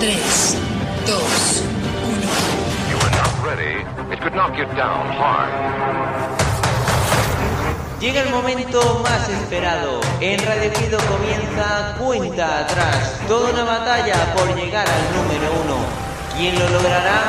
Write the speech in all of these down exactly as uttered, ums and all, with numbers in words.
tres, dos, uno. You are not ready. It could knock you down hard. Llega el momento más esperado. En Radio Ejido comienza Cuenta Atrás. Toda una batalla por llegar al número uno. ¿Quién lo logrará?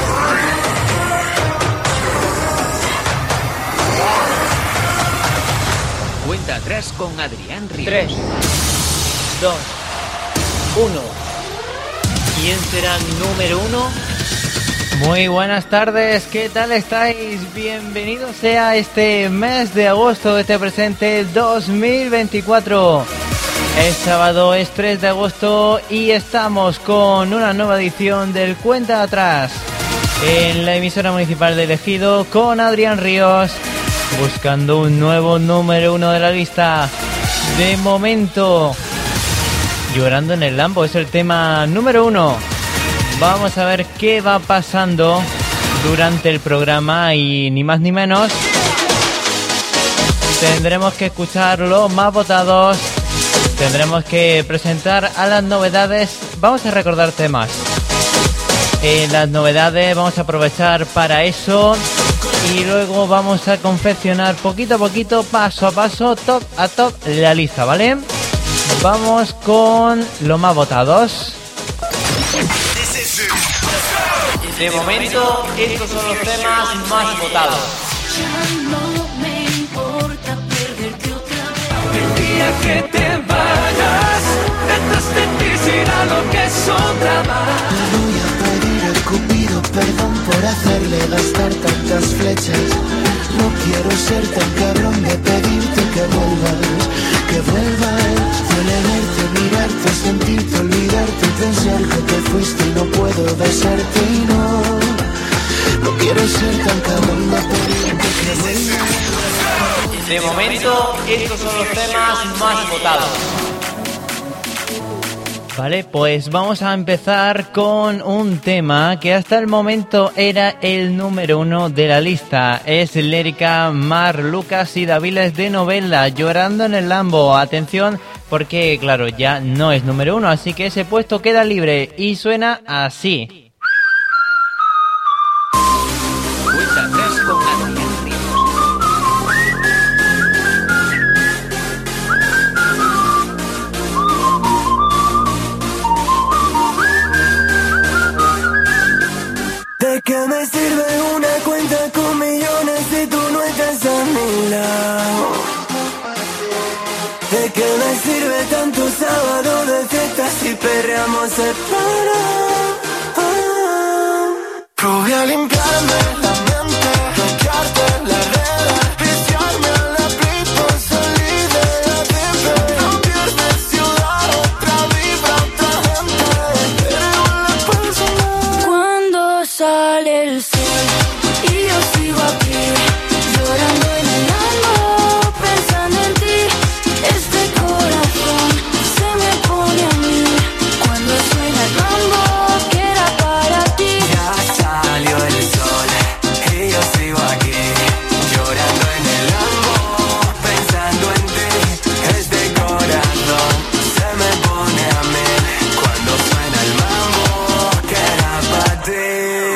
Cuenta Atrás con Adrián Ríos. tres, dos, uno. ¿Quién será número uno? Muy buenas tardes, ¿qué tal estáis? Bienvenidos sea este mes de agosto de este presente dos mil veinticuatro. Es sábado, es tres de agosto y estamos con una nueva edición del Cuenta Atrás en la emisora municipal de Ejido con Adrián Ríos, buscando un nuevo número uno de la lista. De momento, Llorando en el Lambo es el tema número uno. Vamos a ver qué va pasando durante el programa y ni más ni menos tendremos que escuchar los más votados, tendremos que presentar a las novedades, vamos a recordar temas. En las novedades vamos a aprovechar para eso y luego vamos a confeccionar poquito a poquito, paso a paso, top a top la lista, ¿vale? Vamos con los más votados. De momento, estos son los temas más votados. Ya no me importa perderte otra vez. El día que te vayas, detrás de ti será lo que es otra más. Le voy a pedir al Cupido perdón por hacerle gastar tantas flechas. No quiero ser tan cabrón de pedirte que vuelvas, que vuelvas. Duele verte, mirarte, sentirte, olvidarte, pensar que te fuiste y no puedo besarte y no. No quiero ser tan cabrón de pedirte que vuelvas. De momento, estos son los temas más votados. Vale, pues vamos a empezar con un tema que hasta el momento era el número uno de la lista. Es Lérica, Mar, Lucas y Daviles de Novela, Llorando en el Lambo. Atención, porque claro, ya no es número uno, así que ese puesto queda libre y suena así. Cuenta Atrás con Adrián Ríos. ¿De qué me sirve una cuenta con millones si tú no estás a mi lado? ¿De qué me sirve tanto sábado de fiesta si perreamos separados? Probé a limpiarme la mente, bloquearte las redes, viciarme a la play, salir de la triple. Cambiar de ciudad, otra vibra, otra gente, pero la persona. Cuando sale el sol y yo sigo aquí, llorando en el lambo, pensando en ti. Este corazón se me pone a mí cuando suena el mambo que era para ti. Ya salió el sol y yo sigo aquí, llorando en el Lambo, pensando en ti. Este corazón se me pone a mí cuando suena el mambo que era para ti.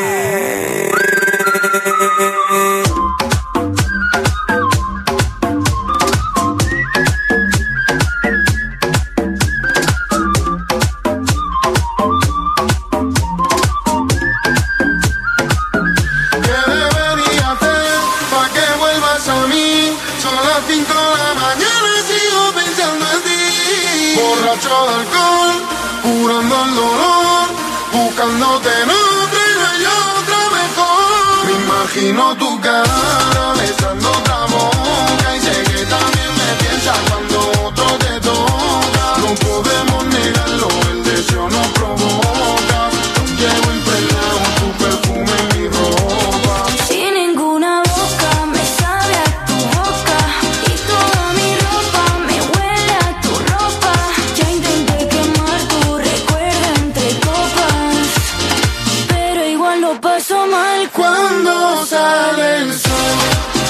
¿Qué debería hacer pa' que vuelvas a mí? Son las cinco de la mañana y sigo pensando en ti. Borracho de alcohol, curando el dolor, buscándote en otra y yo otra mejor. Me imagino tu cara besando otra boca y sé que también me piensas cuando otro te toca. No podemos negarlo, el deseo nos provoca. Llevo impregnado tu perfume en mi ropa. Sin ninguna boca me sabe a tu boca y toda mi ropa me huele a tu ropa. Ya intenté quemar tu recuerdo entre copas, pero igual lo paso mal cuando sale el sol.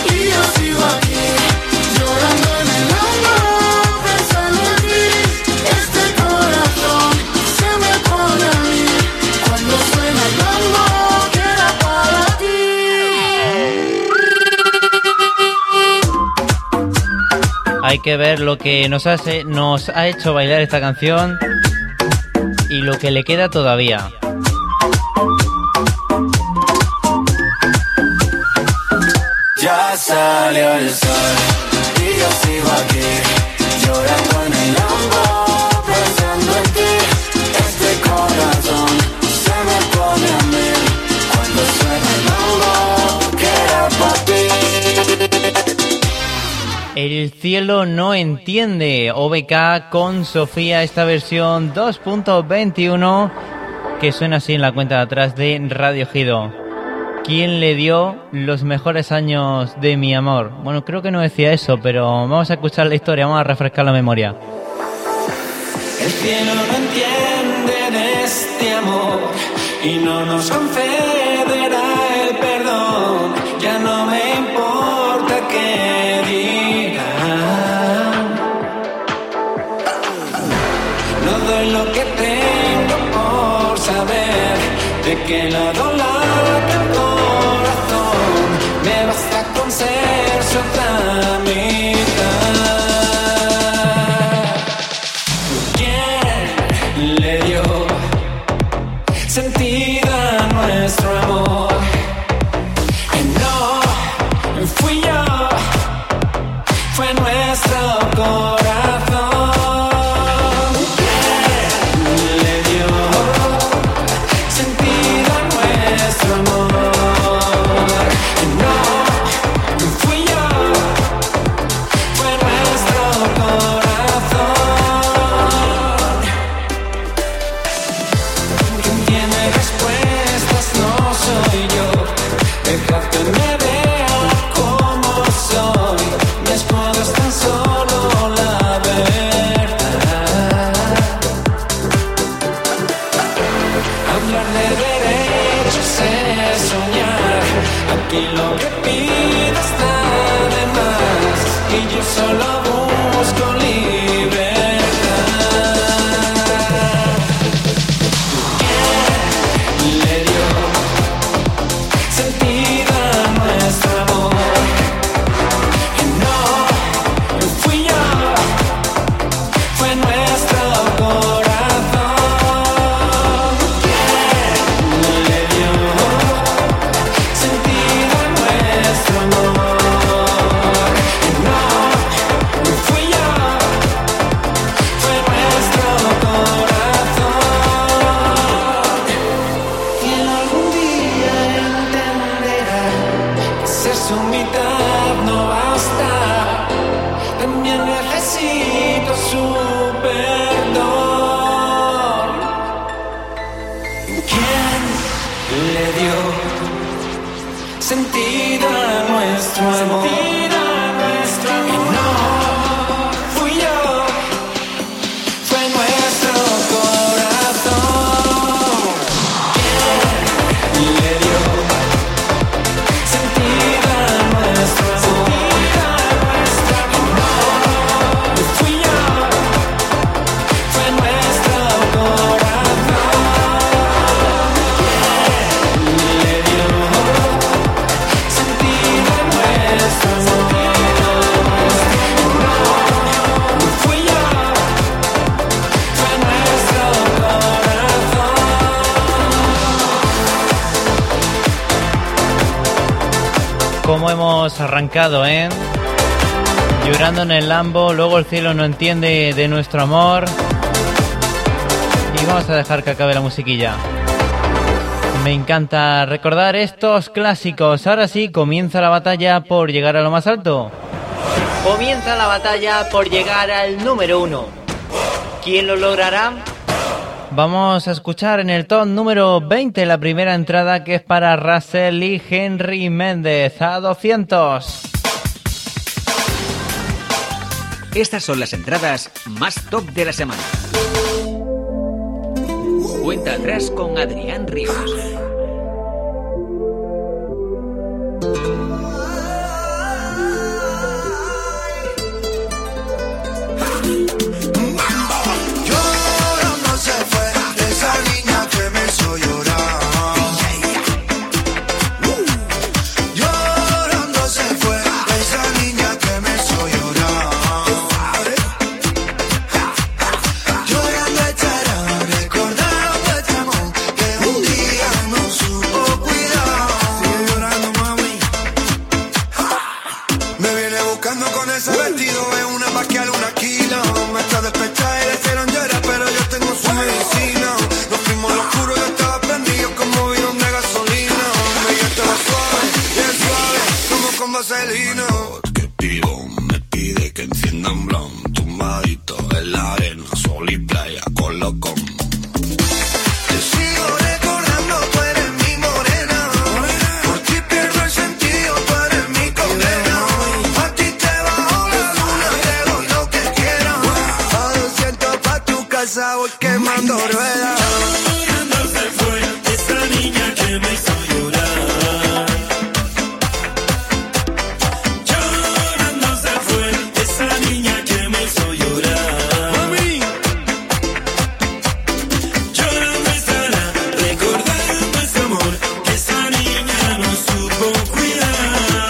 hay que ver lo que nos hace, nos ha hecho bailar esta canción y lo que le queda todavía. Ya salió el sol y yo sigo aquí, llorando en el lambo, pensando en ti. Este corazón se me pone a mil cuando suena el mambo, que era para ti. El cielo no entiende, O B K con Sofía, esta versión dos punto veintiuno que suena así en la cuenta de atrás de Radio Gido. ¿Quién le dio los mejores años de mi amor? Bueno, creo que no decía eso, pero vamos a escuchar la historia, vamos a refrescar la memoria. El cielo no entiende de este amor y no nos concederá el perdón. Ya no me importa qué digan. No doy lo que tengo por saber de qué lado la me basta con ser su otra mitad. ¿Quién le dio sentido a nuestro amor? No fui yo, fue nuestro corazón. ¿Quién le dio sentido a nuestro amor? Y lo que pido está de más, y yo solo busco libertad. ¿Quién le dio sentido a nuestro amor? No fui yo, fue nuestro corazón. ¿Quién le dio sentido a nuestro amor? No fui yo, fue nuestro corazón. Y algún día entenderá que ser su mitad no basta. También necesito su perdón. ¿Quién le dio sentido a nuestro amor? Y no fui yo, fue nuestro corazón. ¿Quién le dio sentido a nuestro amor? Y no fui yo, fue nuestro corazón. ¿Quién le dio sentido a nuestro amor? No fui yo, fue nuestro corazón. Cómo hemos arrancado, ¿eh? Llorando en el Lambo, luego el cielo no entiende de nuestro amor. Y vamos a dejar que acabe la musiquilla. Me encanta recordar estos clásicos. Ahora sí, comienza la batalla por llegar a lo más alto. Comienza la batalla por llegar al número uno. ¿Quién lo logrará? Vamos a escuchar en el top número veinte la primera entrada, que es para Russell y Henry Méndez a doscientos. Estas son las entradas más top de la semana. Cuenta atrás con Adrián Ríos. Llorando se fue esa niña que me hizo llorar. Llorando se fue esa niña que me hizo llorar. quemando ruedas. Llorando se fue esa niña que me hizo llorar. Llorando se fue esa niña que me hizo llorar. Mami. Llorando estará recordando ese amor que esa niña no supo cuidar.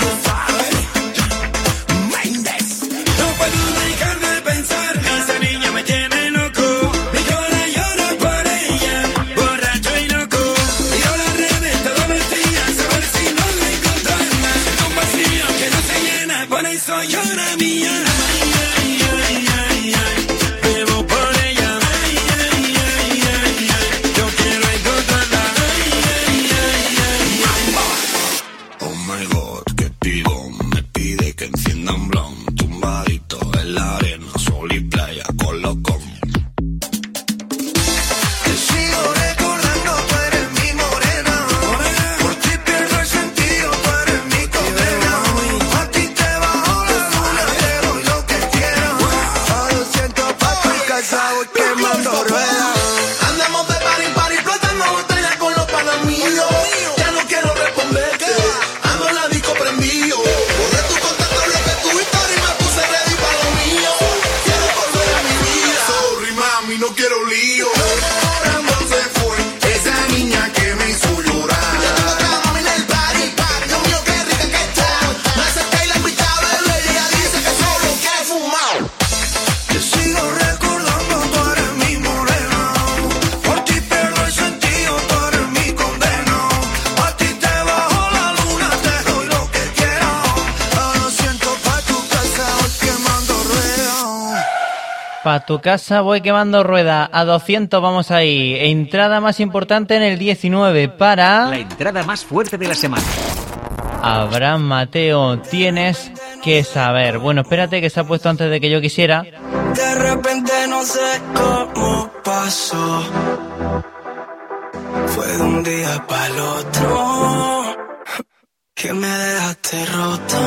Méndez. No puedo dejar de pensar, esa niña me tiene loco. Mi corazón llora por ella, borracho y loco. Miro las redes todos los días a ver si no la encontrarla. Es un vacío que no se llena, por eso llora mi alma. Ay, ay, ay, ay, bebo por ella. Ay, ay, ay, ay, ay, yo quiero encontrarla. Ay, ay, ay, ay, ay. Oh my God, qué pibón, me pide que encienda un blon, tumbadito en la arena, sol y playa con locón. Te sigo recordando, tú eres mi morena. Por ti pierdo el sentido, tú eres mi condena. A ti te bajo la luna, te doy lo que quieras. Solo siento pa' tu casa, voy quemando ruedas. Andamos de party en party, explotando botellas con los panas míos. Ya no quiero responderte, ando en la disco prendido. Borré tu contacto, bloqueé tu historia y me puse ready pa' lo mío. Quiero volver a mi vida. Sorry mami, no quiero lío. Llorando se fue esa niña que me hizo llorar. Yo tengo otra mami en el party, Dios mío qué rica que está. Me acerqué y la invité a beber y ella dice que solo que he fumado. Te sigo recordando, tú eres mi morena. Por ti pierdo el sentido, tú eres mi condena. A ti te bajo la luna, te doy lo que quieras. Ahora siento pa' tu casa, voy quemando ruedas. Pa' tu casa voy quemando rueda. A doscientos vamos ahí. Entrada más importante en el diecinueve para La entrada más fuerte de la semana. Abraham Mateo. Tienes que saber. Bueno, espérate que se ha puesto antes de que yo quisiera. De repente no sé cómo pasó. Fue de un día para el otro que me dejaste roto.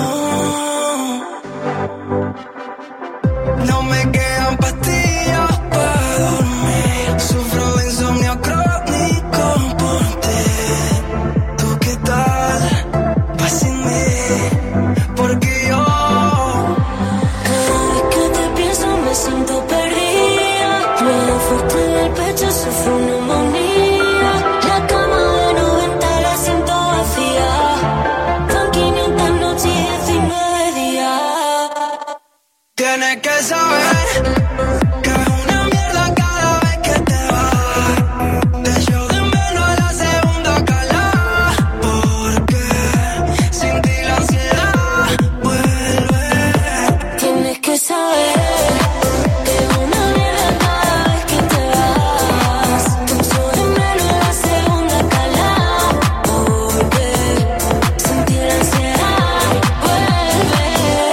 No me quedan pastillas para dormir. Sufro de insomnio crónico por ti. ¿Tú qué tal? Vas sin mí. Porque yo Cada vez que te pienso me siento perdida. Me da fuerte en el pecho, sufro neumonía. La cama de noventa la siento vacía. Van quinientas noches y diecinueve días. tienes que saber que es una mierda cada vez que te vas. Te echo de menos a la segunda cala. Porque sin ti la ansiedad vuelve. Tienes que saber que es una mierda cada vez que te vas. Te echo de menos a la segunda cala. Porque sin ti la ansiedad vuelve.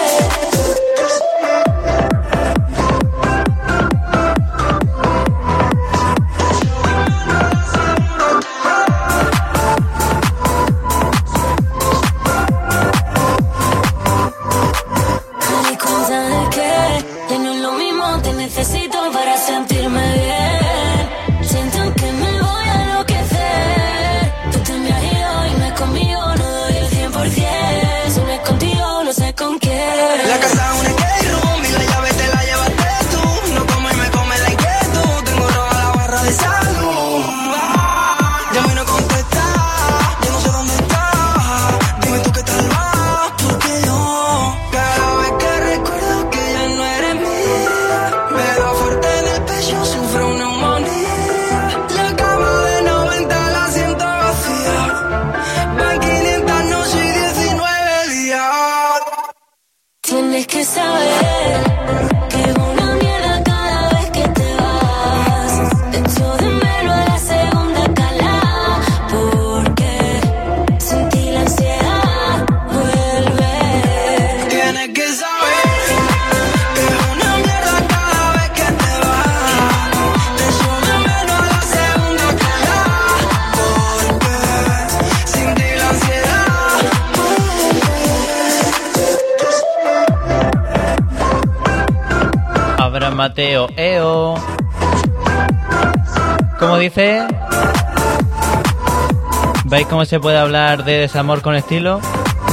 Me di cuenta de que ya no es lo mismo, te necesito para sentirme bien. Siento que me voy a enloquecer. Tú te me has ido y no es conmigo, no doy el cien por ciento. Si no es contigo, no sé con quién. La casa es un skate room y la llave te la llevaste tú. No como y me come la inquietud. Tengo roja la barra de salud. Llamo y no contesta. Yo no sé dónde está. Dime tú qué tal va. Porque yo cada vez que recuerdo que ya no eres mía, me da fuerte en el pecho, sufro neumonía. La cama de noventa la siento vacía. Van quinientas noches y diecinueve días. Tienes que saber que es una mierda cada vez que te vas. Te echo de menos a la segunda cala. Porque sin ti la ansiedad vuelve. Tienes que saber que es una mierda cada vez que te vas. Te echo de menos a la segunda cala. Porque sin ti la ansiedad Abraham Mateo. Eo. cómo dice? ¿Veis cómo se puede hablar de desamor con estilo?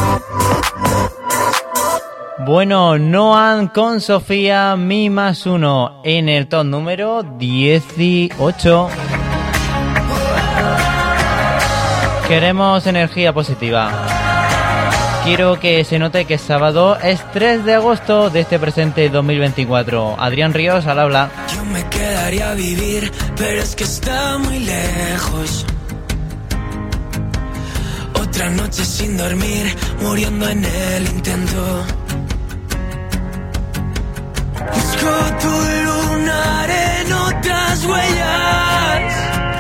Bueno, Noan con Sofía, Mi Más Uno, en el top número dieciocho. Queremos energía positiva. Quiero que se note que sábado es tres de agosto de este presente dos mil veinticuatro. Adrián Ríos al habla. Yo me quedaría a vivir, pero es que está muy lejos. Otra noche sin dormir, muriendo en el intento. Busco tu lunar en otras huellas.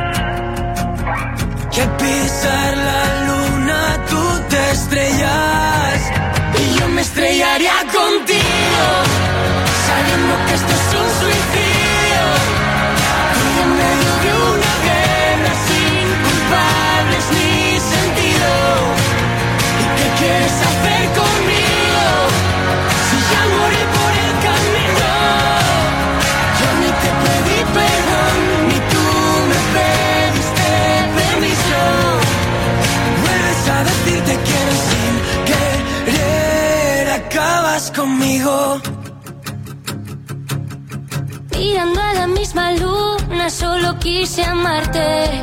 Que pisar la luna tú te estrellas. Y yo me estrellaría contigo, sabiendo que esto es un suicidio. Y en medio de una guerra sin culpables ni sentido. ¿Y qué quieres hacer conmigo? Si ya morí por el camino. Yo ni te pedí perdón, ni tú me pediste permiso. Vuelves a decir te quiero sin querer, acabas conmigo. Mirando a la misma luna, solo quise amarte.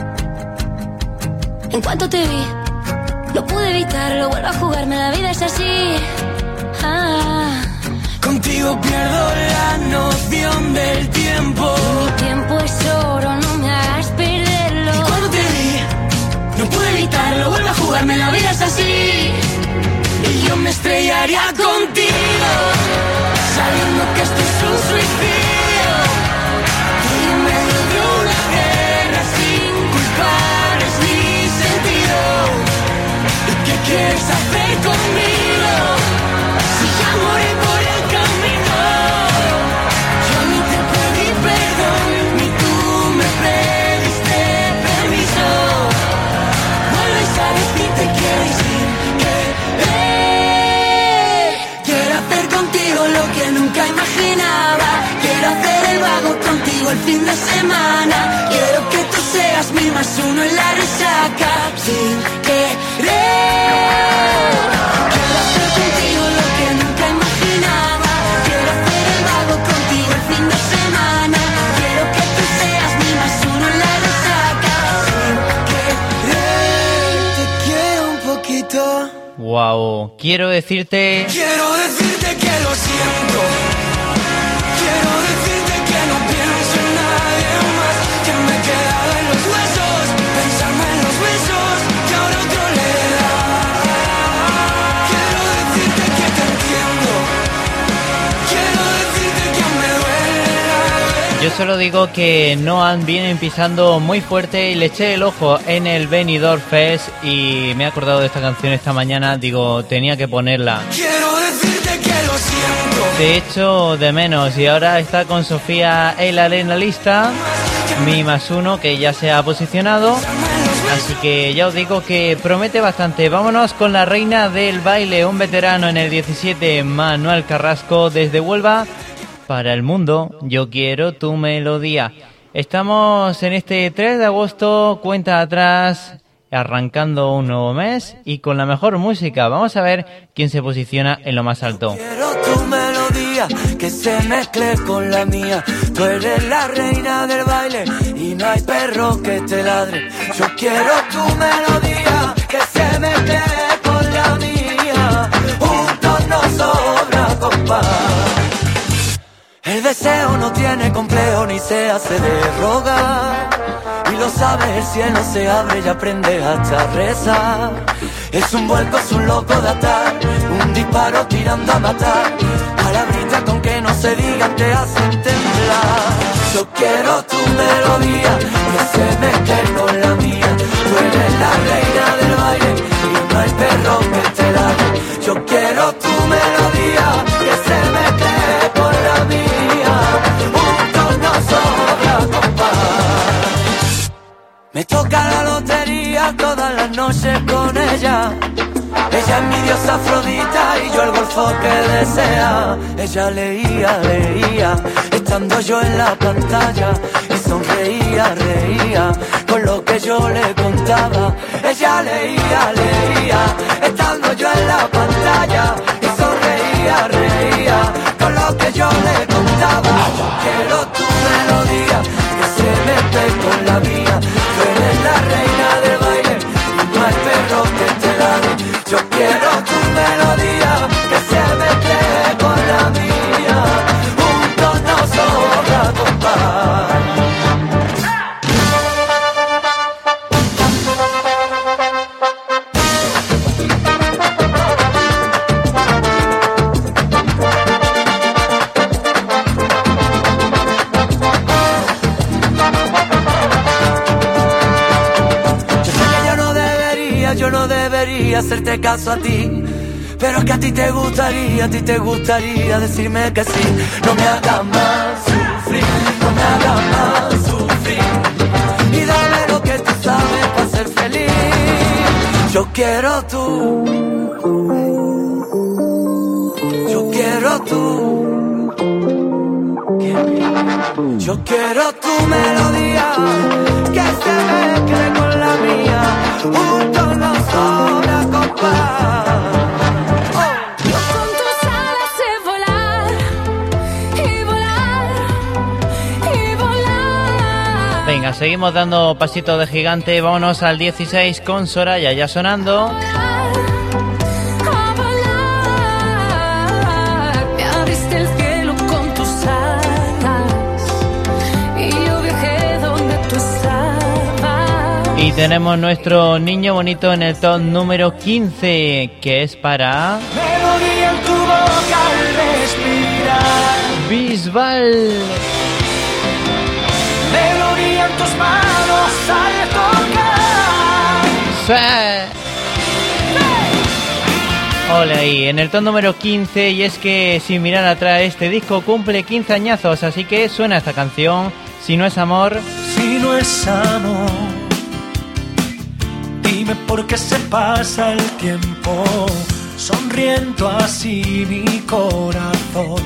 En cuanto te vi, no pude evitarlo, vuelvo a jugarme, la vida es así. Ah. Contigo pierdo la noción del tiempo. Mi tiempo es oro, no me hagas perderlo. Y cuando te vi, no pude evitarlo, vuelvo a jugarme, la vida es así. Y yo me estrellaría contigo, sabiendo que esto es un suicidio. Y en medio de una guerra sin culpables ni sentido. ¿Y qué quieres hacer conmigo? Si ya morí por el camino. Yo ni te pedí perdón, ni tú me pediste permiso. Vuelves a decir te quiero y sin querer. Quiero hacer contigo lo que nunca imaginaba. Quiero hacer el vago contigo el fin de semana. Quiero que tú seas mi más uno en la resaca. Sin querer. Quiero hacer contigo lo que nunca imaginaba. Quiero hacer el vago contigo el fin de semana. Quiero que tú seas mi más uno en la resaca. Sin querer. Te quiero un poquito. Wow, quiero decirte... Quiero decirte que lo siento. Quiero decirte que no pienso en nadie más. Que me he quedado en los huesos, pensando en los besos que ahora otro le da. Quiero decirte que te entiendo. Quiero decirte que me duele la vez. Yo solo digo que Noan viene pisando muy fuerte y le eché el ojo en el Benidorm Fest y me he acordado de esta canción esta mañana, digo, tenía que ponerla. Quiero decirte que lo siento. De hecho, de menos, y ahora está con Sofía el arena lista, Mi Más Uno, que ya se ha posicionado, así que ya os digo que promete bastante. Vámonos con la reina del baile, un veterano en el diecisiete, Manuel Carrasco, desde Huelva. Para el mundo, yo quiero tu melodía. Estamos en este tres de agosto, cuenta atrás, arrancando un nuevo mes y con la mejor música. Vamos a ver quién se posiciona en lo más alto. Quiero tu melodía, que se mezcle con la mía. Tú eres la reina del baile y no hay perro que te ladre. Yo quiero tu melodía, que se mezcle con la mía. Juntos nos sobra compás. El deseo no tiene complejo ni se hace de rogar. Y lo sabes, el cielo se abre y aprende hasta rezar. Es un vuelco, es un loco de atar, un disparo tirando a matar. Palabritas con que no se digan te hacen temblar. Yo quiero tu melodía, que se mezcle con la mía. Tú eres la reina del baile y no hay perro que te ladre. Yo quiero tu melodía, que se mezcle con la mía. Juntos nos sobra compás. Me toca la lotería todas las noches con ella. Ella es mi diosa Afrodita y yo el golfo que desea. Ella leía, leía, estando yo en la pantalla. Y sonreía, reía con lo que yo le contaba. Ella leía, leía, estando yo en la pantalla, y sonreía, reía con lo que yo le contaba. Quiero tu melodía, que se mete con la mía. Tú eres la reina del baile, y no hay perro que te la dé. Yo quiero tu melodía, que se mete con la mía. Juntos nos sobra compás. Yo no debería hacerte caso a ti, pero es que a ti te gustaría, a ti te gustaría decirme que sí. No me hagas más sufrir, no me hagas más sufrir, y dame lo que tú sabes para ser feliz. Yo quiero tú, yo quiero tú, yo quiero tu melodía, que se mezcle con la mía. Juntos nos sobra compás. Yo con tus alas sé volar y volar y volar. Venga, seguimos dando pasitos de gigante. Vámonos al dieciséis con Soraya ya sonando. Y tenemos nuestro niño bonito en el top número quince, que es para Melodía en tu boca al respirar, Bisbal. melodía en tus manos al tocar. ¡Sí! Hola ahí, en el top número quince. Y es que sin mirar atrás, este disco cumple quince añazos, así que suena esta canción. Si no es amor, Si no es amor, dime por qué se pasa el tiempo sonriendo así mi corazón.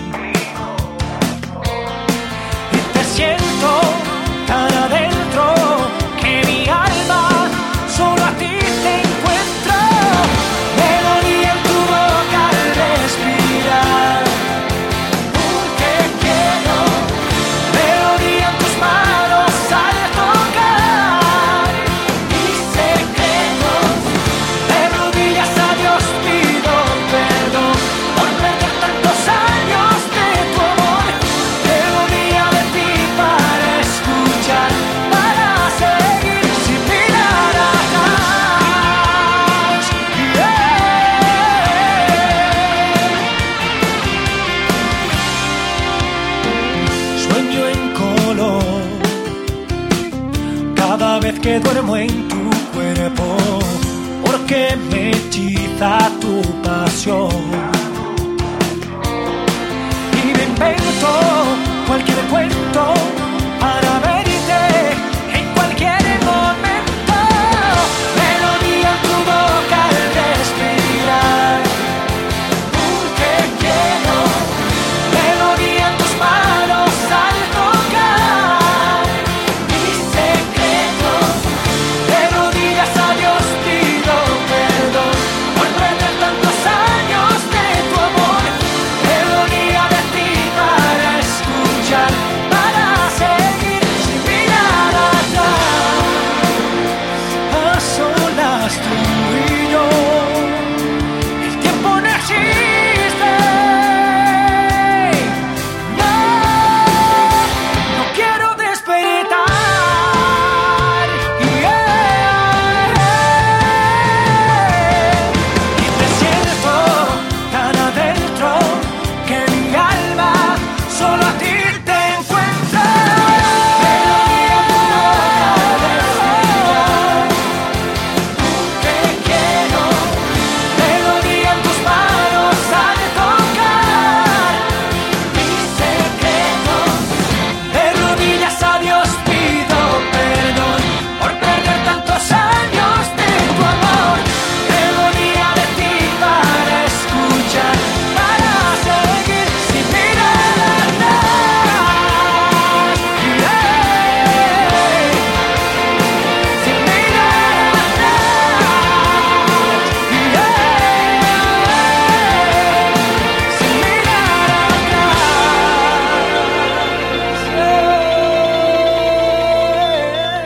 Y te siento tan adentro que mi alma solo a ti te encuentra. Melodía en tu boca al respirar, porque quiero melodía en tus manos al tocar. Mis secretos, de rodillas a Dios pido perdón por perder tantos años de tu amor. Melodía de ti para escuchar, para seguir sin mirar atrás. Yeah. Sueño en color cada vez que duermo en tu cuerpo, porque me hechiza tu pasión. Y me invento cualquier cuento para verte en cualquier momento. Melodía en tu boca al respirar, porque quiero melodía en tus manos al tocar. Mis secretos, de rodillas a Dios pido perdón por perder tantos años de tu amor. Melodía de ti para escuchar, para seguir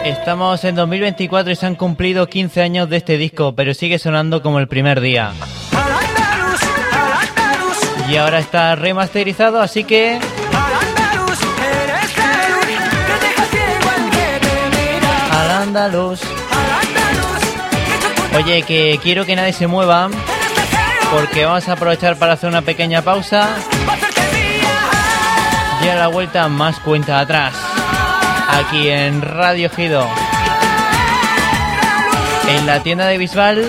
Estamos en dos mil veinticuatro y se han cumplido quince años de este disco, pero sigue sonando como el primer día. Y ahora está remasterizado, así que... Al andaluz. Oye, que quiero que nadie se mueva, porque vamos a aprovechar para hacer una pequeña pausa. Y a la vuelta más cuenta atrás. Aquí en Radio Gido. En la tienda de Bisbal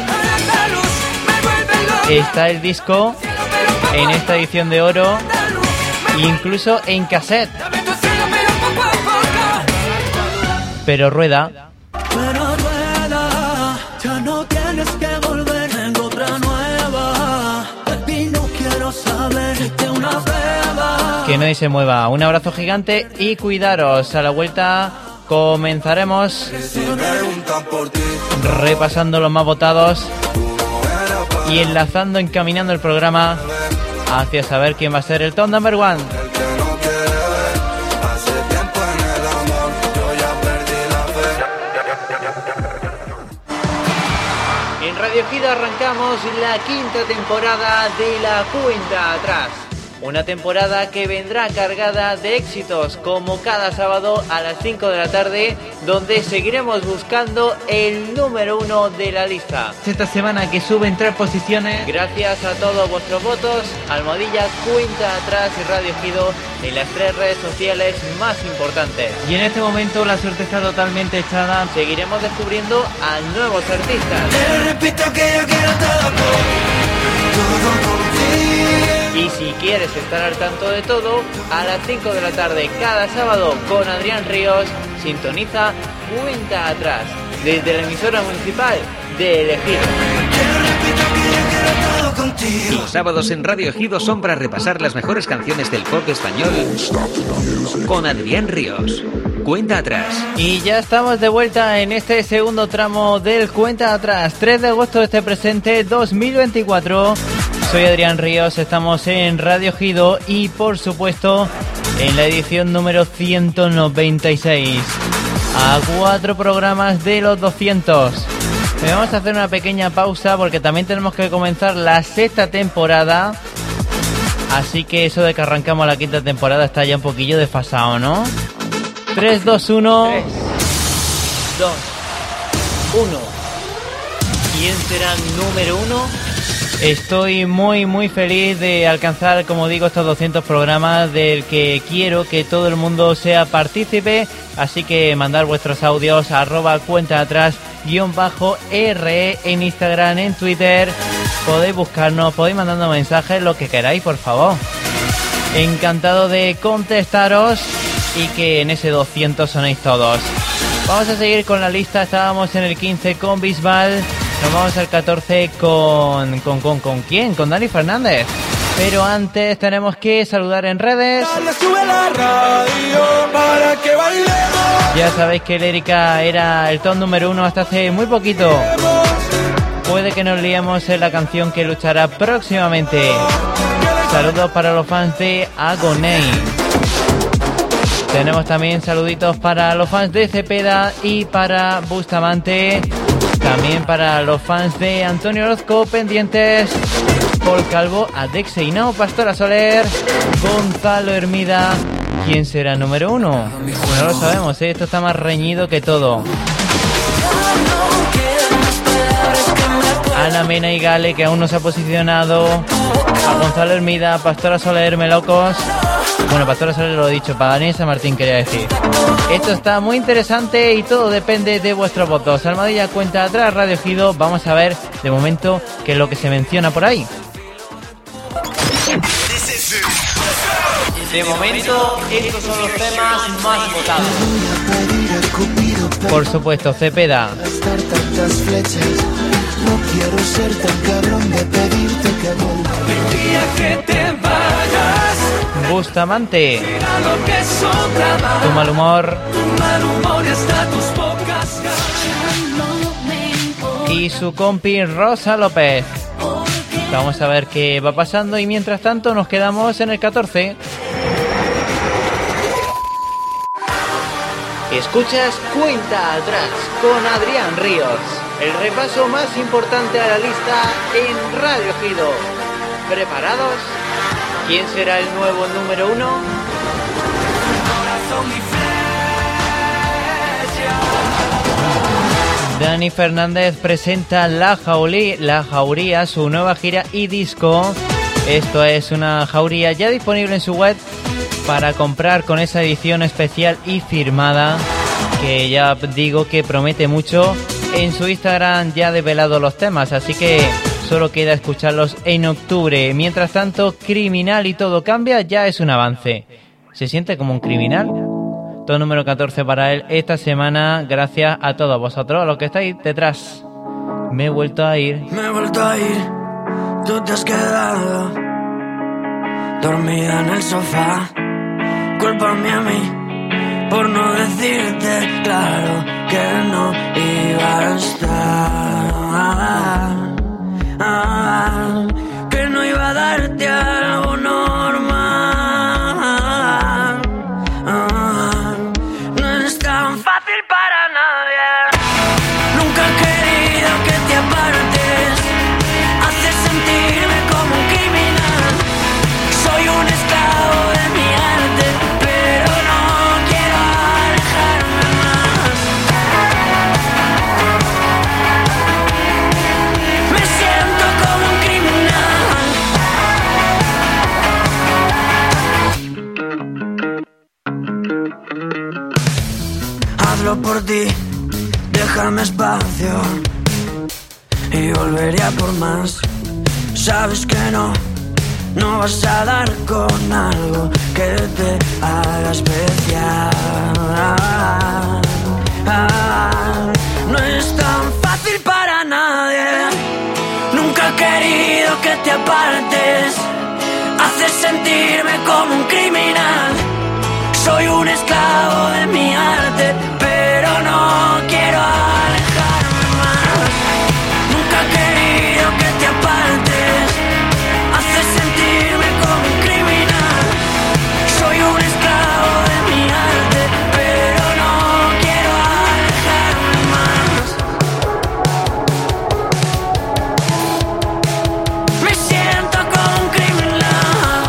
está el disco en esta edición de oro, incluso en cassette. Pero rueda. Pero rueda, ya no tienes que volver, tengo otra nueva. Baby, no quiero saber de una prueba. Que nadie se mueva. Un abrazo gigante y cuidaros. A la vuelta comenzaremos repasando los más votados y enlazando, encaminando el programa hacia saber quién va a ser el top number one. En Radio Gido arrancamos la quinta temporada de La Cuenta Atrás. Una temporada que vendrá cargada de éxitos, como cada sábado a las cinco de la tarde, donde seguiremos buscando el número uno de la lista. Esta semana que sube en tres posiciones, gracias a todos vuestros votos, almohadilla Cuenta Atrás y Radio Gido en las tres redes sociales más importantes. Y en este momento la suerte está totalmente echada. Seguiremos descubriendo a nuevos artistas. Te repito que yo quiero todo, todo contigo. Y si quieres estar al tanto de todo, a las cinco de la tarde cada sábado con Adrián Ríos, sintoniza Cuenta Atrás, desde la emisora municipal de El Ejido. Los sábados en Radio Ejido son para repasar las mejores canciones del pop español con Adrián Ríos. Cuenta Atrás. Y ya estamos de vuelta en este segundo tramo del Cuenta Atrás, tres de agosto de este presente dos mil veinticuatro. Soy Adrián Ríos, estamos en Radio Gido y por supuesto en la edición número ciento noventa y seis. A cuatro programas de los doscientos. Vamos a hacer una pequeña pausa porque también tenemos que comenzar la sexta temporada. Así que eso de que arrancamos la quinta temporada está ya un poquillo desfasado, ¿no? tres, dos, uno. tres, dos, uno. ¿Quién será número uno? Estoy muy muy feliz de alcanzar, como digo, estos doscientos programas del que quiero que todo el mundo sea partícipe, así que mandar vuestros audios a arroba cuenta atrás guión bajo R en Instagram, en Twitter, podéis buscarnos, podéis mandando mensajes, lo que queráis, por favor. Encantado de contestaros y que en ese doscientos sonéis todos. Vamos a seguir con la lista, estábamos en el quince con Bisbal. Nos vamos al catorce con, con, con, ¿con quién? Con Dani Fernández. Pero antes tenemos que saludar en redes. Dale, sube la radio para que bailemos. Ya sabéis que Lérica era el top número uno hasta hace muy poquito. Puede que nos liemos en la canción que luchará próximamente. Saludos para los fans de Agoney. Tenemos también saluditos para los fans de Cepeda y para Bustamante. También para los fans de Antonio Orozco, pendientes. Paul Calvo, Adexe Inao, Pastora Soler, Gonzalo Hermida. ¿Quién será el número uno? No lo sabemos, ¿eh? Esto está más reñido que todo. Ana Mena y Gale, que aún no se ha posicionado. A Gonzalo Hermida, Pastora Soler, Melocos. Bueno, Pastora Soler lo he dicho, para Daniel San Martín quería decir. Esto está muy interesante y todo depende de vuestros votos. Almohadilla Cuenta Atrás, Radio Gido. Vamos a ver de momento qué es lo que se menciona por ahí. De momento, estos son los temas más votados. Por supuesto, Cepeda. Gastar tantas flechas, no quiero ser tan cabrón de pedirte que vuelvas. El día que te vayas, Bustamante. será lo que sobra más. Tu mal humor. Tu mal humor y hasta tus pocas ganas. Y su compi Rosa López. Vamos a ver qué va pasando y mientras tanto nos quedamos en el catorce. Escuchas Cuenta Atrás con Adrián Ríos, el repaso más importante a la lista en Radio Ejido. ¿Preparados? ¿Quién será el nuevo número uno? Dani Fernández presenta La Jaulí, La Jauría, su nueva gira y disco. Esto es una jauría ya disponible en su web para comprar con esa edición especial y firmada, que ya digo que promete mucho. En su Instagram ya ha develado los temas, así que solo queda escucharlos en octubre. Mientras tanto, Criminal y Todo Cambia ya es un avance. ¿Se siente como un criminal? Todo número catorce para él esta semana, gracias a todos vosotros, a los que estáis detrás. Me he vuelto a ir. Me he vuelto a ir, tú te has quedado dormida en el sofá. Cúlpame a mí por no decirte claro que no iba a estar, ah, que no iba a darte algo normal, ah, no es tan fácil para nadie. Nunca he querido que te apartes, haces sentirme como un criminal. Soy un esclavo de mi arte, pero no quiero alejarme más. Me siento como un criminal. Hazlo por ti, déjame espacio y volveré a por más. Sabes que no, no vas a dar con algo que te haga especial. No es tan fácil para nadie. Nunca he querido que te apartes, haces sentirme como un criminal. Soy un esclavo de mi arte, pero no quiero alejarme más. Nunca he querido que te apartes, haces sentirme como un criminal. Soy un esclavo de mi arte, pero no quiero alejarme más. Me siento como un criminal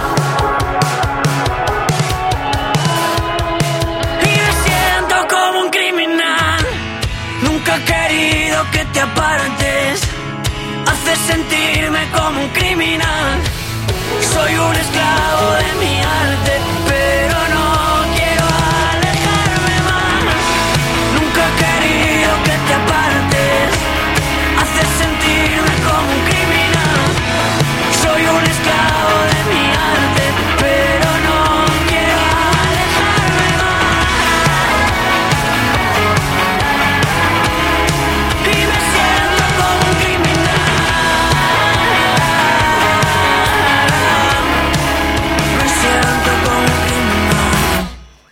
y me siento como un criminal. Nunca he querido que te apartes, haces sentirme como un criminal. Soy un esclavo de mi arte, pero no quiero alejarme más. Nunca he querido que te apartes, haces sentirme como un criminal. Soy un esclavo de mi arte, pero no quiero alejarme más. Y me siento como un criminal. Me siento como un criminal.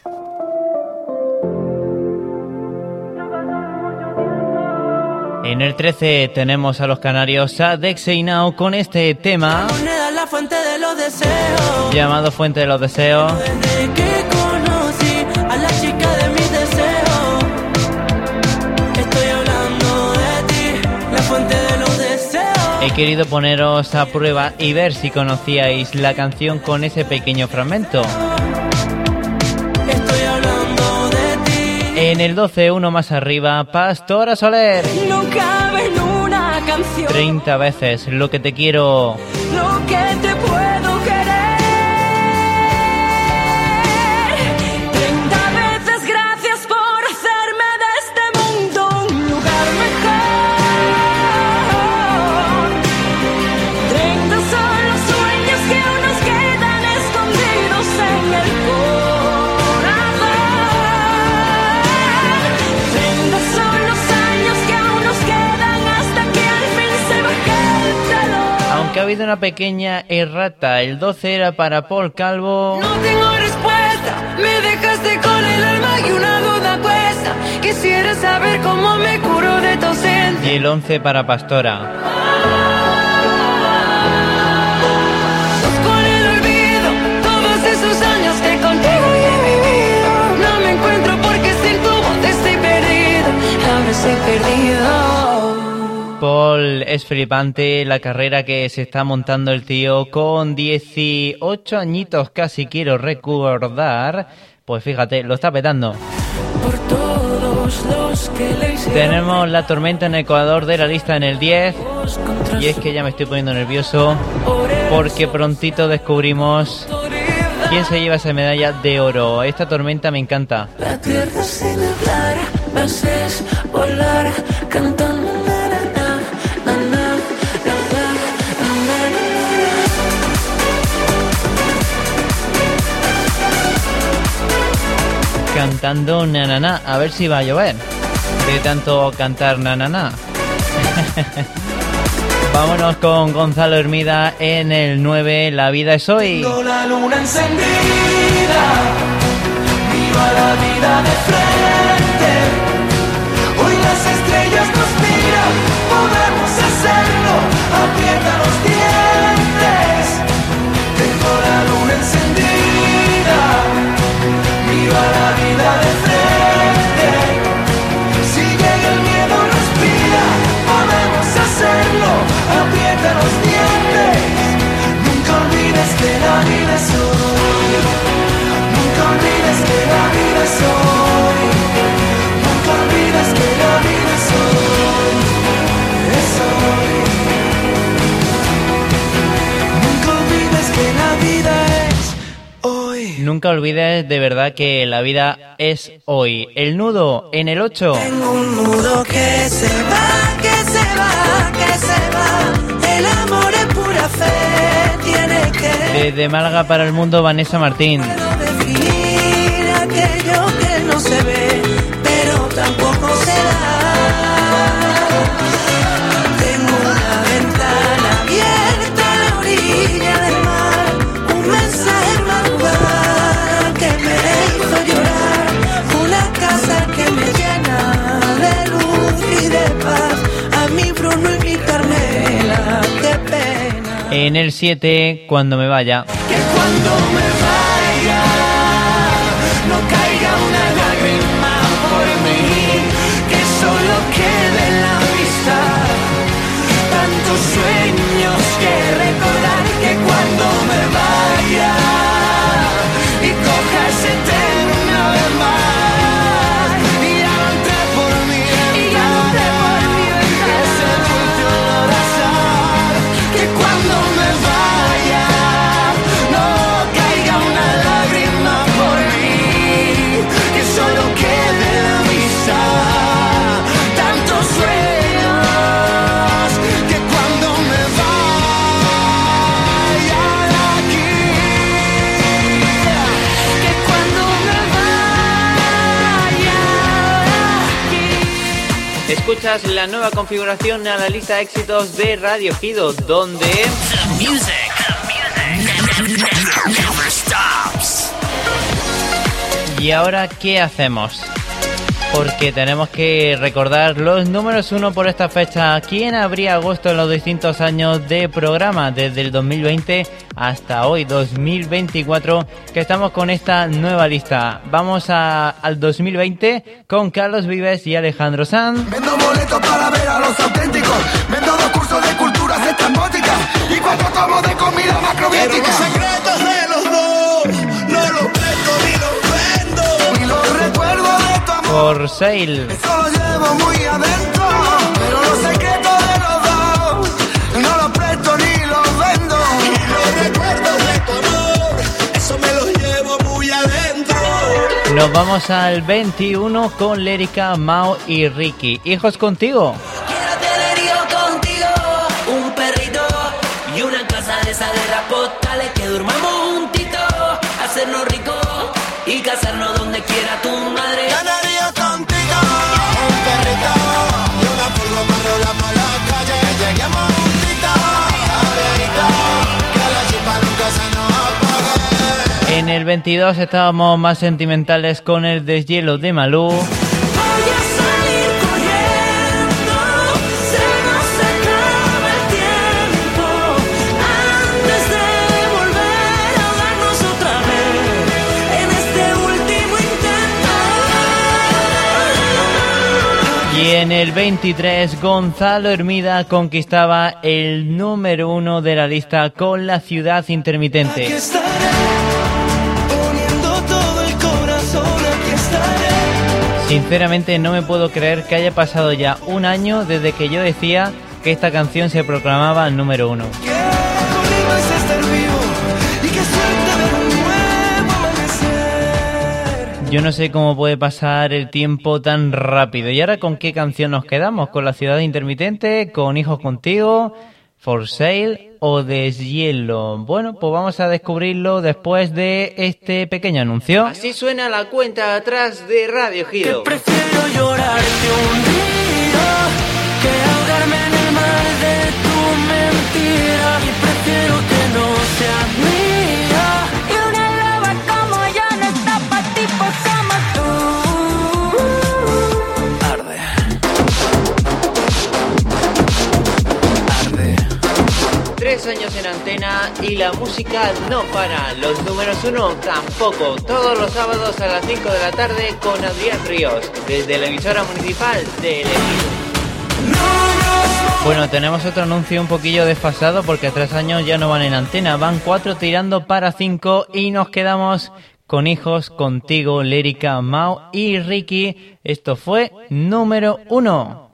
En el trece tenemos a los canarios a Dexeinao con este tema Moneda es la fuente de los deseos. llamado Fuente de los Deseos. Desde que conocí a la chica de mis deseos, estoy hablando de ti, la fuente de los deseos. He querido poneros a prueba y ver si conocíais la canción con ese pequeño fragmento. Estoy hablando de ti. En el doce, uno más arriba, Pastora Soler. No cabe en una canción treinta veces lo que te quiero. lo que te puedo querer. Treinta veces gracias por hacerme de este mundo un lugar mejor. Treinta son los sueños que aún nos quedan escondidos en el corazón. Treinta son los años que aún nos quedan hasta que al fin se baje el telón. Aunque ha habido una pequeña errata, el doce era para Paul Calvo. No tengo respuesta, me dejaste con el alma y una duda cuesta. Quisiera saber cómo me curo de tu ausencia. Y el once para Pastora. Con el olvido, todos esos años que contigo he vivido. No me encuentro porque sin tu voz estoy perdido. Paul, es flipante la carrera que se está montando el tío con dieciocho añitos, casi quiero recordar. Pues fíjate, lo está petando. Por todos los que le hicieron. Tenemos la tormenta en Ecuador de la lista en el diez. Y es que ya me estoy poniendo nervioso porque prontito descubrimos quién se lleva esa medalla de oro. Esta tormenta me encanta. La tierra sin hablar, me haces volar cantando. Na, na, na, na, na, na, na, na. Cantando na na na, a ver si va a llover de tanto cantar na na na. Vámonos con Gonzalo Hermida en el nueve, La vida es hoy. Tengo la luna encendida, viva la vida de frente. Hoy las estrellas nos miran, podemos hacerlo, aprieta los dientes. Tengo la luna encendida, viva la vida de frente. Si llega el miedo, respira, podemos hacerlo, aprieta los dientes. Nunca olvides que la vida es hoy. Nunca olvides que la vida es hoy. Nunca olvides que la vida es hoy. Es hoy. Nunca olvides que la vida es hoy. Nunca olvides de verdad que la vida es hoy. El nudo en el ocho. Tengo un nudo que se va, que se va, que se va. El amor es pura fe, tiene que. Desde Málaga para el mundo, Vanessa Martín. Puedo definir aquello que no se ve, pero tampoco se da. Tengo una ventana abierta a la orilla del mar, un mensaje madrugada que me hizo llorar, una casa que me llena de luz y de paz, a mi Bruno y mi Carmela, qué pena. En el siete, Cuando me vaya. Que cuando me vaya no caiga una lágrima por mí, que solo quede en la vista tantos sueños que recordar. Que cuando me vaya y coja ese tren una vez más y ya no entré por mi ventana, que se volvió a abrazar. Que cuando me vaya no caiga una lágrima por mí, que solo quede la vista tantos sueños. Que cuando me vaya de aquí, que cuando me vaya de aquí. Escuchas la nueva configuración a la lista de éxitos de Radio Gido, donde ¿y ahora qué hacemos? Porque tenemos que recordar los números uno por esta fecha. ¿Quién abría agosto en los distintos años de programa? Desde el dos mil veinte hasta hoy, dos mil veinticuatro, que estamos con esta nueva lista. Vamos a, al dos mil veinte con Carlos Vives y Alejandro Sanz. Vendo boletos para ver a los auténticos. Vendo dos cursos de culturas estrambóticas y cuatro tomos de comida macrobiótica. Pero los secretos de los dos no los presto ni los vendo. Y los recuerdos de tu amor For Sale. eso lo llevo muy adentro. Pero los secretos de los dos no los presto ni los vendo. Y los recuerdos de tu amor eso me los llevo muy adentro. Nos vamos al veintiuno con Lérica, Mao y Ricky. Hijos contigo. Quiero tener hijos contigo, un perrito y una casa de esas guerras postales, que durmamos juntitos, hacernos ricos y casarnos donde quiera tu madre. Ganaría contigo un perrito y una furgo para rolar por la calle. Lleguemos juntitos, abierito, que la chispa nunca se nos apague. En el veintidós estábamos más sentimentales con el deshielo de Malú. Voy a salir corriendo, se nos acaba el tiempo, antes de volver a darnos otra vez en este último intento. Y en el veintitrés, Gonzalo Hermida conquistaba el número uno de la lista con La Ciudad Intermitente. Aquí estaré, poniendo todo el corazón, aquí estaré. Sinceramente no me puedo creer que haya pasado ya un año desde que yo decía que esta canción se proclamaba el número uno. Que conmigo es estar vivo y que suerte ver un nuevo amanecer. Yo no sé cómo puede pasar el tiempo tan rápido. ¿Y ahora con qué canción nos quedamos? ¿Con La Ciudad Intermitente? ¿Con Hijos Contigo? ¿For Sale? ¿O Deshielo? Bueno, pues vamos a descubrirlo después de este pequeño anuncio. Así suena la cuenta atrás de Radio Gido. Que prefiero llorarte un día que ahogarme en el mar de tu mentira. Y prefiero que no seas mía. Y una loba como yo no está pa' tipos como tú. Arde. Arde. Tres años en antena y la música no para. Los números uno tampoco. Todos los sábados a las cinco de la tarde con Adrián Ríos. Desde la emisora municipal de El Ejido. Bueno, tenemos otro anuncio un poquillo desfasado porque tres años ya no van en antena, van cuatro tirando para cinco y nos quedamos con Hijos Contigo, Lérica, Mao y Ricky. Esto fue número uno.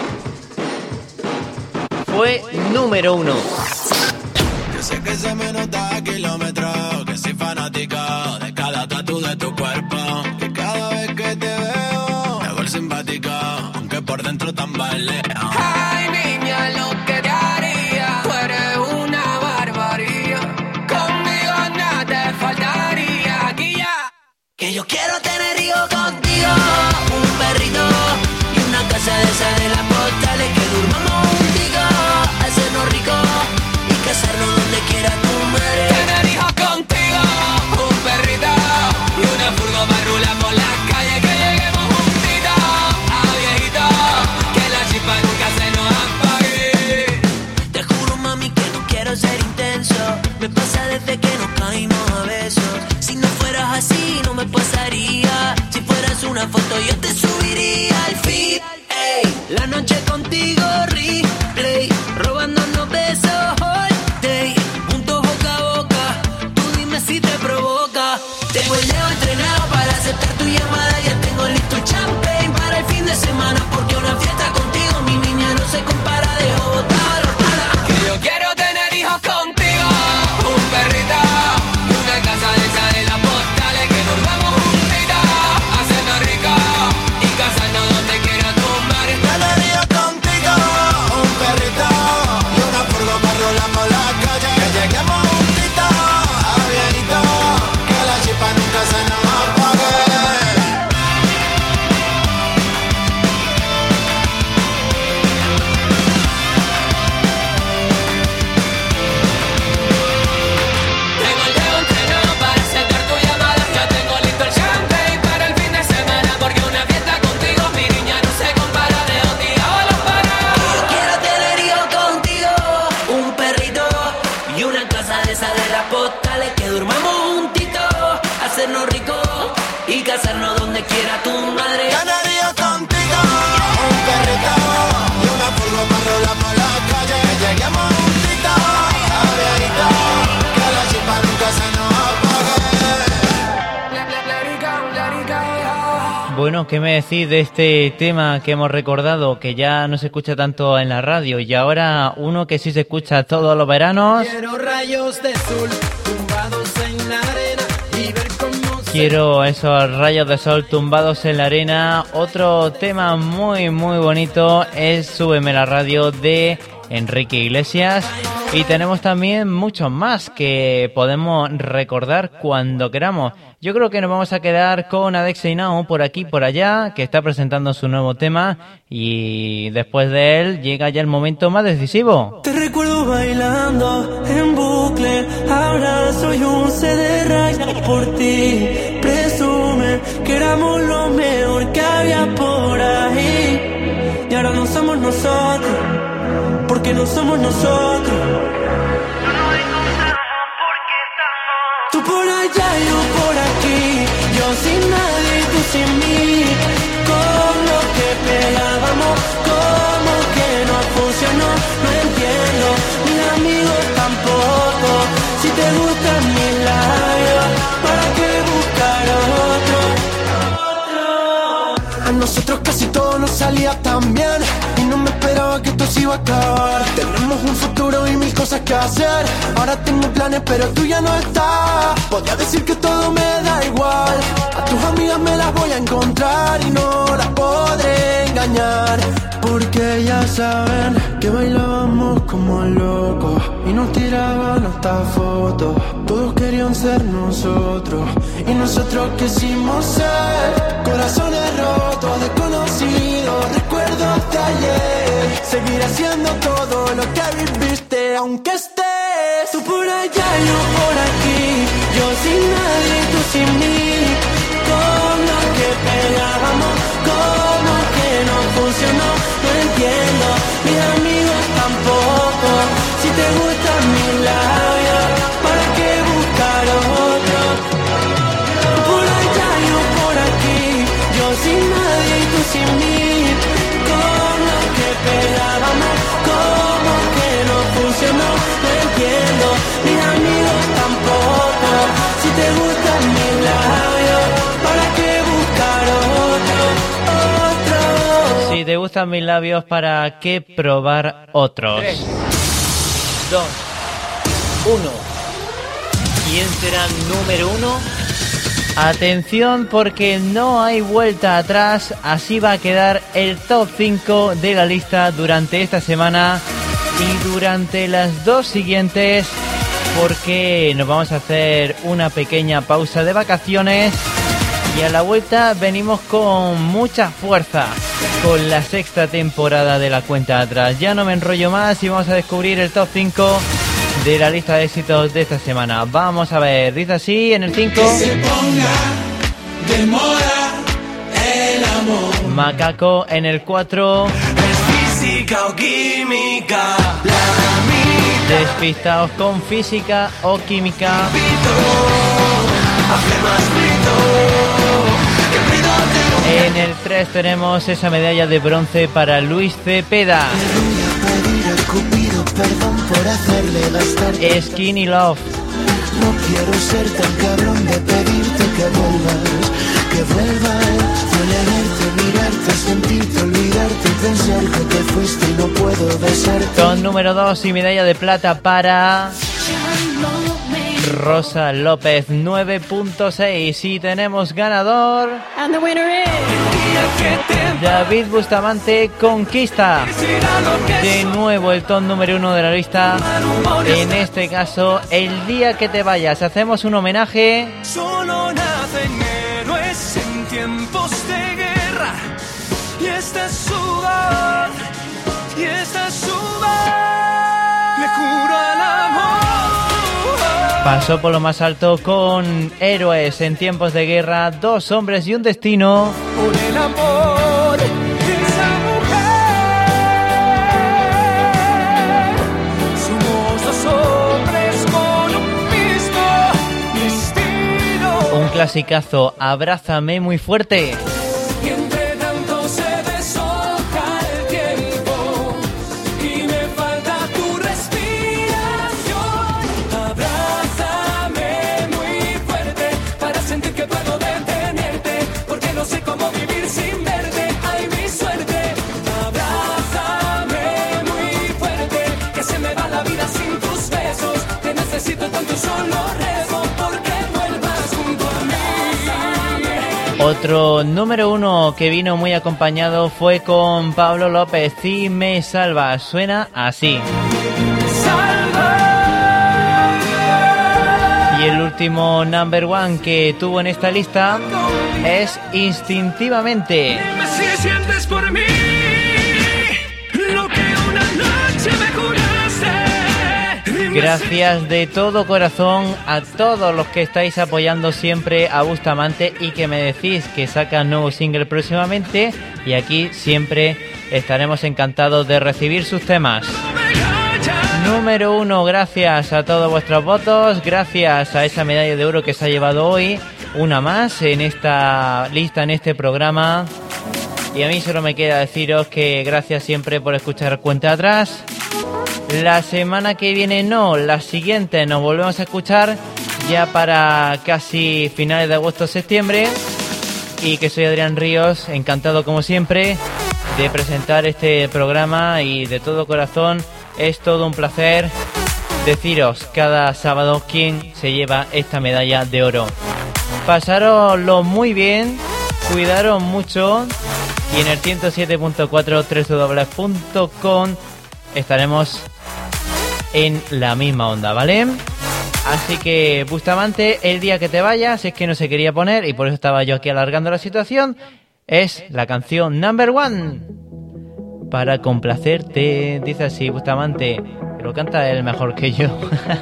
Fue número uno. Yo sé que se me nota a kilómetros, que soy fanática de cada tatu de tu cuerpo. Que cada vez que te veo, me vuelvo simpática, aunque por dentro tambaleo. Ay, niña, lo que te haría. Tú eres una barbarie. Conmigo nada te faltaría. Aquí ya. Que yo quiero tener hijos contigo, un perrito y una casa de esa de las postales. Que durmamos juntitos, hacernos ricos y casarnos donde quiera tu madre. Tener hijos contigo, un perrito y una furgo para rular por las calles. Que lleguemos juntitos a viejito, que la chispa nunca se nos apague. Te juro, mami, que no quiero ser intenso. Me pasa desde que nos caímos a besos. Si no fueras así, no me pasaría. Si fueras una foto, yo te subiría al feed. Ey, la noche contigo, replay, robándonos besos all day, juntos boca a boca. Tú dime si te provoca. Tengo el dedo entrenado para aceptar tu llamada. Ya tengo listo el champagne para el fin de semana. Porque una fiesta contigo, mi niña, no se compara. Dejo botada la hornada. Que yo quiero tener hijos contigo, un perrito y una casa de esa de las postales. Que nos vamos juntitos, hacernos ricos y casarnos donde quiera tu madre. Tener hijos contigo, un perrito y una furgo para rular por la calle. Que lleguemos juntitos a viejito, que la chispa nunca se nos apague. Tengo el dedo entrenado para aceptar tu llamada. Ya tengo listo el champagne para el fin de semana. Porque una fiesta contigo, mi niña, no se compara. De un día a los parados. Yo quiero tener hijos contigo, un perrito y una casa de esa de las postales. Que durmamos juntitos, hacernos ricos y casarnos donde quiera tu madre. Tener hijos contigo, un perrito y una furgo para rular por la calle. Que lleguemos juntitos a viejito, que la chispa nunca se nos apague. Bueno, ¿qué me decís de este tema que hemos recordado, que ya no se escucha tanto en la radio y ahora uno que sí se escucha todos los veranos? Quiero rayos de sol tumbados en la arena y ver cómo se... Quiero esos rayos de sol tumbados en la arena. Otro tema muy muy bonito es Súbeme la radio de Enrique Iglesias. Y tenemos también muchos más que podemos recordar cuando queramos. Yo creo que nos vamos a quedar con Adexei Now por aquí por allá, que está presentando su nuevo tema. Y después de él llega ya el momento más decisivo. Te recuerdo bailando en bucle. Ahora soy un C D rayado por ti. Presume que éramos lo mejor que había por ahí. Y ahora no somos nosotros, porque no somos nosotros. Tú por allá, yo por aquí. Yo sin nadie, tú sin mí. Con lo que pegábamos ella también. Y no me esperaba que esto se iba a acabar. Tenemos un futuro y mil cosas que hacer. Ahora tengo planes pero tú ya no estás. Podría decir que todo me da igual. A tus amigas me las voy a encontrar y no las podré engañar. Porque ya saben que bailábamos como locos y nos tiraban hasta fotos. Todos querían ser nosotros y nosotros quisimos ser corazones rotos, desconocidos, recuerdos de ayer. Seguir haciendo todo lo que viviste, aunque estés tú por allá y yo por aquí, yo sin nadie y tú sin mí. Como que pegábamos, como que no funcionó, no entiendo, mis amigos tampoco. Si te gustan mis labios, ¿para qué buscar otro? Por allá yo por aquí, yo sin nadie y tú sin mí. Como que pegábamos, como que no funcionó, no entiendo, mis amigos tampoco. Si te gustan mis labios, ¿para qué buscar otro? Otro. Si te gustan mis labios, ¿para qué probar otros? tres, dos, uno. ¿Quién será número uno? Atención, porque no hay vuelta atrás. Así va a quedar el top cinco de la lista durante esta semana y durante las dos siguientes, porque nos vamos a hacer una pequeña pausa de vacaciones y a la vuelta venimos con mucha fuerza con la sexta temporada de la cuenta atrás. Ya no me enrollo más y vamos a descubrir el top cinco de la lista de éxitos de esta semana. Vamos a ver, dice así en el cinco. Que se ponga de moda el amor. Macaco en el cuatro. Es física o química. La mitad. Despistaos con física o química. Hace más grito. En el tres tenemos esa medalla de bronce para Luis Cepeda. Perdón por hacerle gastar Skinny Love. No quiero ser tan cabrón de pedirte que vuelvas, que vuelvas. Duele verte, mirarte, sentirte, olvidarte, pensar que te fuiste y no puedo besarte. Con número dos y medalla de plata para Rosa López, nueve punto seis. Y tenemos ganador. And the winner is David Bustamante, Conquista. De nuevo el top número uno de la lista. En este caso, El día que te vayas. Hacemos un homenaje. Solo nacen héroes en tiempos de guerra. Y esta es su voz. Y esta es su voz. Le juro al amor. Pasó por lo más alto con Héroes en tiempos de guerra, Dos hombres y un destino. Por el amor de esa mujer. Somos dos hombres con un mismo destino. Un clasicazo, Abrázame muy fuerte. Y entre tanto se deshoja el tiempo. Y me falta tu respiración. Abrázame muy fuerte para sentir que puedo detenerte. Porque no sé cómo vivir sin verte. Ay, mi suerte. Abrázame muy fuerte. Que se me va la vida sin tus besos. Te necesito tanto, solo rezo porque vuelvas junto a mí. Otro número uno que vino muy acompañado fue con Pablo López, Si me salvas. Suena así. Y el último number one que tuvo en esta lista es Instintivamente. Dime si sientes por mí lo que una noche me juraste. Dime Gracias de todo corazón a todos los que estáis apoyando siempre a Bustamante y que me decís que saca nuevo single próximamente, y aquí siempre estaremos encantados de recibir sus temas. Número uno, gracias a todos vuestros votos, gracias a esa medalla de oro que se ha llevado hoy, una más en esta lista, en este programa. Y a mí solo me queda deciros que gracias siempre por escuchar Cuenta Atrás. La semana que viene no, la siguiente nos volvemos a escuchar ya para casi finales de agosto-septiembre. Y que soy Adrián Ríos, encantado como siempre de presentar este programa y de todo corazón es todo un placer deciros cada sábado quién se lleva esta medalla de oro. Pasároslo muy bien, cuidaros mucho y en el ciento siete punto cuatro doble u doble u doble u punto com estaremos en la misma onda, ¿vale? Así que Bustamante, el día que te vayas, es que no se quería poner y por eso estaba yo aquí alargando la situación, es la canción Number One para complacerte. Dice así Bustamante, que lo canta él mejor que yo.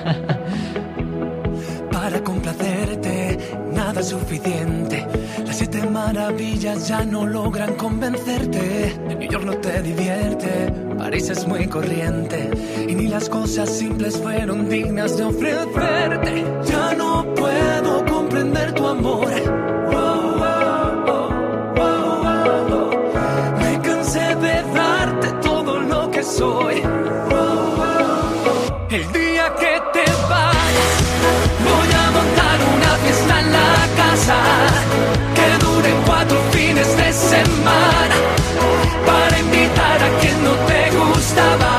Para complacerte, nada es suficiente. Las siete maravillas ya no logran convencerte. New York no te divierte, París es muy corriente y ni las cosas simples fueron dignas de ofrecerte. Ya no puedo comprender tu amor. Oh, oh, oh, oh, oh, oh. Me cansé de darte todo lo que soy. Oh, oh, oh. El día que te vayas voy a montar una fiesta en la casa que dure cuatro fines de semana para invitar a quien no te gustaba.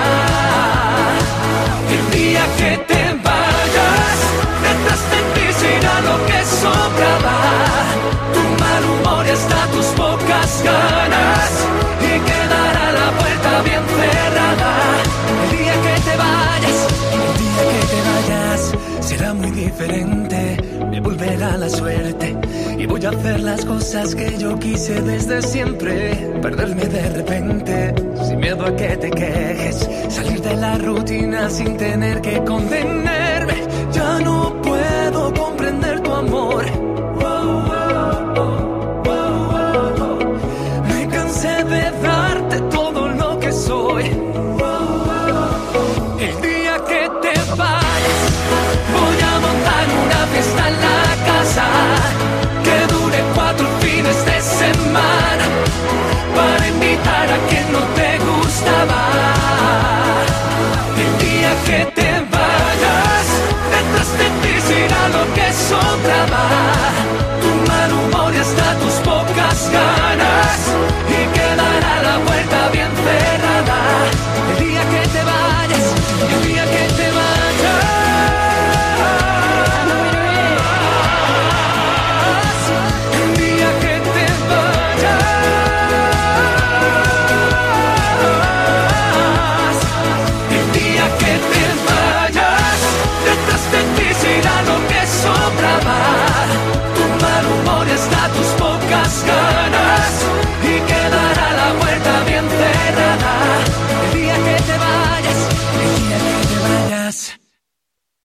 El día que te vayas, detrás de ti se irá lo que sobraba, tu mal humor y hasta tus pocas ganas, y quedará la puerta bien cerrada. El día que te vayas, el día que te vayas, será muy diferente, me volverá la suerte y voy a hacer las cosas que yo quise desde siempre. Perderme de repente, sin miedo a que te quejes, salir de la rutina sin tener que condenar.